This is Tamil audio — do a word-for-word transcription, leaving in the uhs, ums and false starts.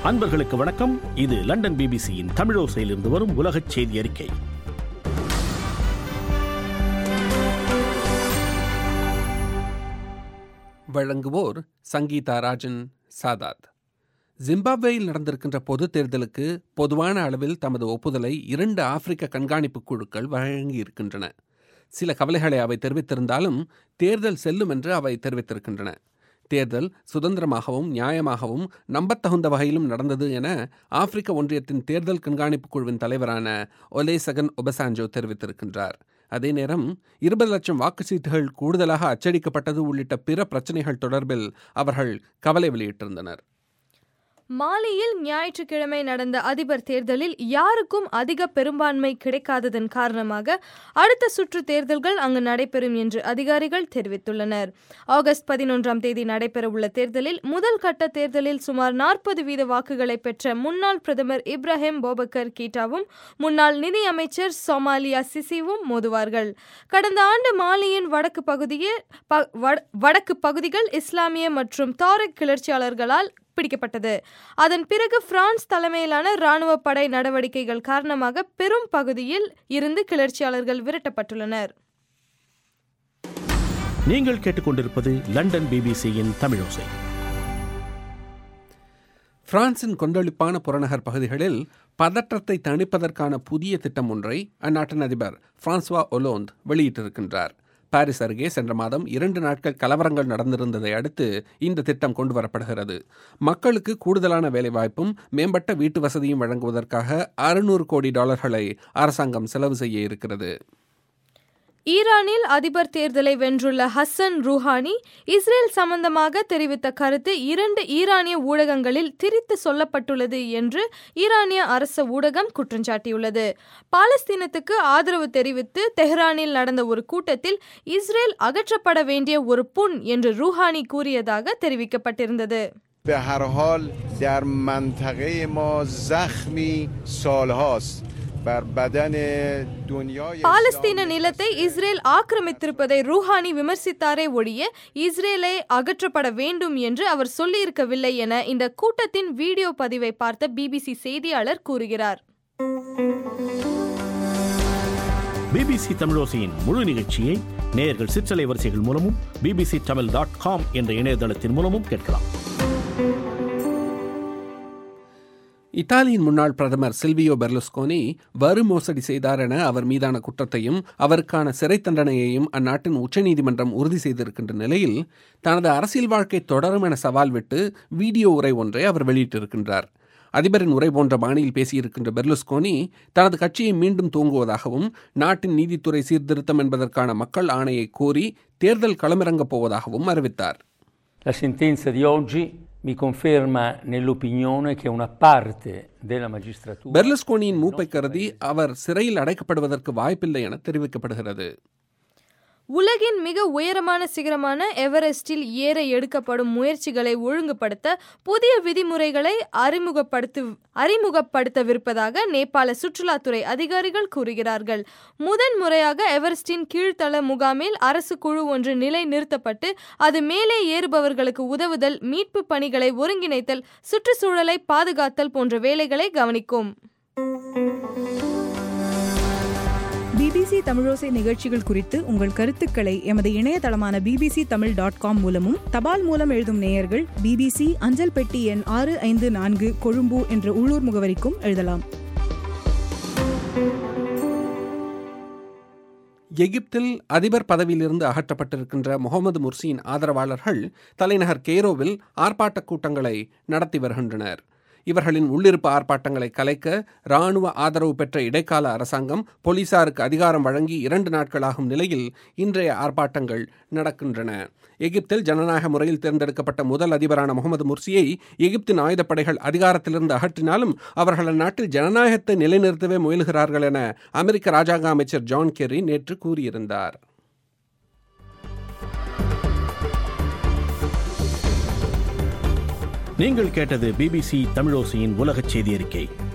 அன்பர்களுக்கு வணக்கம். இது லண்டன் பிபிசியின் தமிழோசையிலிருந்து வரும் உலகச் செய்தி அறிக்கை. வழங்குவோர் சங்கீதா ராஜன் சாதாத். ஜிம்பாப்வேயில் நடந்திருக்கின்ற பொது தேர்தலுக்கு பொதுவான அளவில் தமது ஒப்புதலை இரண்டு ஆப்பிரிக்க கண்காணிப்பு குழுக்கள் வழங்கியிருக்கின்றன. சில கவலைகளை அவை தெரிவித்திருந்தாலும் தேர்தல் செல்லும் என்று அவை தெரிவித்திருக்கின்றன. தேர்தல் சுதந்திரமாகவும் நியாயமாகவும் நம்பத்தகுந்த வகையிலும் நடந்தது என ஆப்பிரிக்க ஒன்றியத்தின் தேர்தல் கண்காணிப்பு குழுவின் தலைவரான ஒலேசகன் ஒபசாஞ்சோ தெரிவித்திருக்கின்றார். அதே நேரம் இருபது லட்சம் வாக்குச்சீட்டுகள் கூடுதலாக அச்சடிக்கப்பட்டது உள்ளிட்ட பிற பிரச்சனைகள் தொடர்பில் அவர்கள் கவலை வெளியிட்டிருந்தனர். மாலியில் ஞாயிற்றுக்கிழமை நடந்த அதிபர் தேர்தலில் யாருக்கும் அதிக பெரும்பான்மை கிடைக்காததன் காரணமாக அடுத்த சுற்று தேர்தல்கள் அங்கு நடைபெறும் என்று அதிகாரிகள் தெரிவித்துள்ளனர். ஆகஸ்ட் பதினொன்றாம் தேதி நடைபெறவுள்ள தேர்தலில் முதல் கட்ட தேர்தலில் சுமார் நாற்பது வீத வாக்குகளை பெற்ற முன்னாள் பிரதமர் இப்ராஹிம் போபக்கர் கீட்டாவும் முன்னாள் நிதி அமைச்சர் சோமாலியா சிசிவும் மோதுவார்கள். கடந்த ஆண்டு மாலியின் வடக்கு பகுதியில் வடக்கு பகுதிகள் இஸ்லாமிய மற்றும் தாரிக் கிளர்ச்சியாளர்களால் பிடிக்கப்பட்டது. அதன் பிறகு பிரான்ஸ் தலைமையிலான இராணுவ படை நடவடிக்கைகள் காரணமாக பெரும் பகுதியில் இருந்து கிளர்ச்சியாளர்கள் விரட்டப்பட்டுள்ளனர். நீங்கள் கேட்டுக்கொண்டிருப்பது லண்டன் பிபிசியின் தமிழோசை. பிரான்சின் கொந்தளிப்பான புறநகர் பகுதிகளில் பதற்றத்தை தணிப்பதற்கான புதிய திட்டம் ஒன்றை அந்நாட்டின் அதிபர் பிரான்சுவா ஒலோந்து வெளியிட்டிருக்கின்றார். பாரிஸ் அருகே சென்ற மாதம் இரண்டு நாட்கள் கலவரங்கள் நடந்திருந்ததை அடுத்து இந்த திட்டம் கொண்டு வரப்படுகிறது. மக்களுக்கு கூடுதலான வேலைவாய்ப்பும் மேம்பட்ட வீட்டு வசதியும் வழங்குவதற்காக அறுநூறு கோடி டாலர்களை அரசாங்கம் செலவு செய்ய இருக்கிறது. ஈரானில் அதிபர் தேர்தலை வென்றுள்ள ஹசன் ரூஹானி இஸ்ரேல் சம்பந்தமாக தெரிவித்த கருத்து இரண்டு ஈரானிய ஊடகங்களில் திரித்து சொல்லப்பட்டுள்ளது என்று ஈரானிய அரச ஊடகம் குற்றஞ்சாட்டியுள்ளது. பாலஸ்தீனத்துக்கு ஆதரவு தெரிவித்து தெஹ்ரானில் நடந்த ஒரு கூட்டத்தில் இஸ்ரேல் அகற்றப்பட வேண்டிய ஒரு புண் என்று ரூஹானி கூறியதாக தெரிவிக்கப்பட்டிருந்தது. பாலஸ்தீன நிலத்தை இஸ்ரேல் ஆக்கிரமித்திருப்பதை ரூஹானி விமர்சித்தாரே ஒழிய இஸ்ரேலை அகற்றப்பட வேண்டும் என்று அவர் சொல்லியிருக்கவில்லை என இந்த கூட்டத்தின் வீடியோ பதிவை பார்த்த பிபிசி செய்தியாளர் கூறுகிறார். பிபிசி தமிழோசையின் முழு நிகழ்ச்சியை நேயர்கள் சிற்றலை வரிசைகள் மூலமும் பிபிசி தமிழ் டாட் காம் என்ற இணையதளத்தின் மூலமும் கேட்கலாம். இத்தாலியின் முன்னாள் பிரதமர் சில்வியோ பெர்லுஸ்கோனி வரி மோசடி செய்தார் என அவர் மீதான குற்றத்தையும் அவருக்கான சிறை தண்டனையையும் அந்நாட்டின் உச்சநீதிமன்றம் உறுதி செய்திருக்கின்ற நிலையில் தனது அரசியல் வாழ்க்கை தொடரும் என சவால் விட்டு வீடியோ உரை ஒன்றை அவர் வெளியிட்டிருக்கின்றார். அதிபரின் உரை போன்ற பாணியில் பேசியிருக்கின்ற பெர்லுஸ்கோனி தனது கட்சியை மீண்டும் தூங்குவதாகவும் நாட்டின் நீதித்துறை சீர்திருத்தம் என்பதற்கான மக்கள் ஆணையை கோரி தேர்தல் களமிறங்கப் போவதாகவும் அறிவித்தார். La sentenza di oggi mi conferma nell'opinione che una parte della magistratura பெர்லுஸ்கோனியின் மூப்பை கருதி அவர் சிறையில் அடைக்கப்படுவதற்கு வாய்ப்பில்லை என தெரிவிக்கப்படுகிறது. உலகின் மிக உயரமான சிகரமான எவரெஸ்டில் ஏற எடுக்கப்படும் முயற்சிகளை ஒழுங்குபடுத்த புதிய விதிமுறைகளை அறிமுகப்படுத்த அறிமுகப்படுத்தவிருப்பதாக நேபாள சுற்றுலாத்துறை அதிகாரிகள் கூறுகிறார்கள். முதன் முறையாக எவரெஸ்டின் கீழ்த்தள முகாமில் அரசு குழு ஒன்று நிலை நிறுத்தப்பட்டு அது மேலே ஏறுபவர்களுக்கு உதவுதல், மீட்பு பணிகளை ஒருங்கிணைத்தல், சுற்றுச்சூழலை பாதுகாத்தல் போன்ற வேலைகளை கவனிக்கும். பிபிசி தமிழோசை நிகழ்ச்சிகள் குறித்து உங்கள் கருத்துக்களை எமது இணையதளமான பிபிசி தமிழ் டாட் காம் மூலமும் தபால் மூலம் எழுதும் நேயர்கள் பிபிசி அஞ்சல் பெட்டி எண் ஆறு ஐந்து நான்கு கொழும்பு என்ற உள்ளூர் முகவரிக்கும் எழுதலாம். எகிப்தில் அதிபர் பதவியிலிருந்து அகற்றப்பட்டிருக்கின்ற முகமது முர்சியின் ஆதரவாளர்கள் தலைநகர் கெய்ரோவில் ஆர்ப்பாட்ட கூட்டங்களை நடத்தி வருகின்றனர். இவர்களின் உள்ளிருப்பு ஆர்ப்பாட்டங்களை கலைக்க இராணுவ ஆதரவு பெற்ற இடைக்கால அரசாங்கம் போலீசாருக்கு அதிகாரம் வழங்கி இரண்டு நாட்களாகும் நிலையில் இன்றைய ஆர்ப்பாட்டங்கள் நடக்கின்றன. எகிப்தில் ஜனநாயக முறையில் தேர்ந்தெடுக்கப்பட்ட முதல் அதிபரான முகமது முர்சியை எகிப்தின் ஆயுதப்படைகள் அதிகாரத்திலிருந்து அகற்றினாலும் அவர்கள் அந்நாட்டில் ஜனநாயகத்தை நிலைநிறுத்தவே முயல்கிறார்கள் என அமெரிக்க ராஜாங்க அமைச்சர் ஜான் கெர்ரி நேற்று கூறியிருந்தார். நீங்கள் கேட்டது பிபிசி தமிழோசையின் உலகச் செய்தி அறிக்கை.